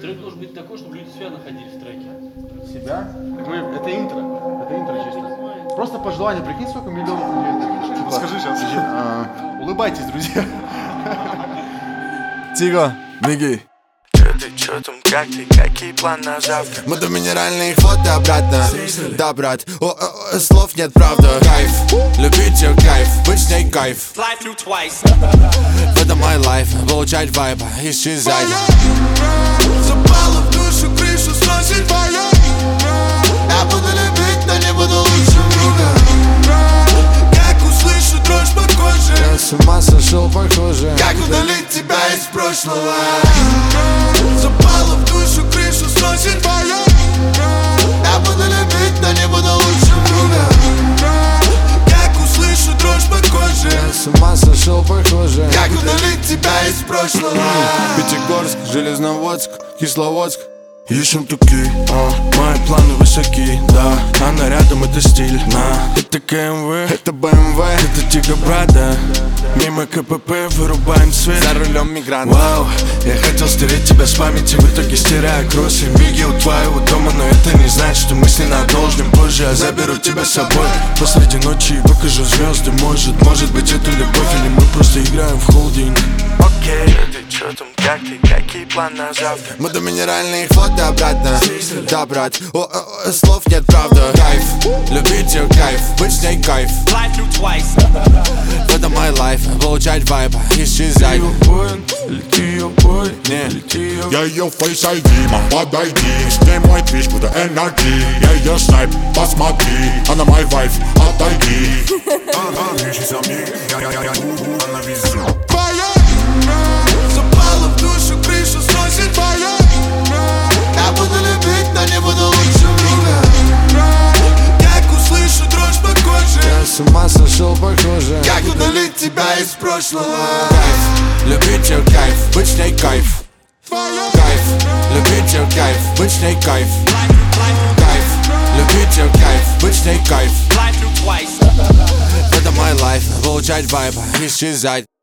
Трек должен быть такой, чтобы люди себя находили в треке. Себя? Так это интро. Это интро чисто. Просто пожелание, прикинь, сколько миллионов людей. Типа, скажи сейчас. Улыбайтесь, друзья. Тиго, Миги. Чё там, как ты, какие планы на завтра? Мы до минеральных фото обратно. Да, брат, слов нет, правда. Кайф, любить ее кайф, быть с ней кайф. В этом мой лайф, получать вайб, исчезать. Запала в душу, крышу сносит боя. Я буду любить, но не буду лучшим другом. Как услышу дрожь по коже. Я с ума сошел, похоже. Как удалить тебя из прошлого? Запала в душу, крышу сносит боя. Я буду любить, но не буду лучшим другом. Как услышу дрожь по коже. Я с ума сошел, похоже. Как удалить тебя из прошлого? Пятигорск, Железноводск, Кисловодск. Ищем туки, мои планы высоки, да. Она рядом, это стиль, это КМВ, Это БМВ, это Тига, брата. Мимо КПП вырубаем свет. за рулем мигрант. Вау, я хотел стереть тебя с памяти, в итоге стираю кроссы. Миги у твоего дома, но это не значит, что мы с ней надолжим. Позже я заберу тебя с собой посреди ночи и покажу звезды. Может быть это любовь, или мы просто играем в холдинг. Окей, чё там, как ты, какие планы на завтра? Мы до минеральных фото обратно. Да, брат, слов нет, правда. Кайф, любить ее кайф, быть с ней кайф. В этом мой лайф, получать вайб, исчезать. Лети ее бой, лети ее. Я ее фейс ID, подойди. С ней мой твич, буду энергии. Я ее снайп, посмотри. Она мой вайф, отойди. Она везде. Запала в душу, крышу сносит боя. Я буду любить, но не буду лучшим другом. Как услышу дрожь по коже. Я с ума сошел, похоже. Как удалить тебя из прошлого? Кайф, любить ее кайф, быть с ней кайф. Кайф, любить ее кайф, быть с ней кайф. Кайф, любить ее кайф, быть с ней кайф. В этом мой лайф, получать вайб, исчезать.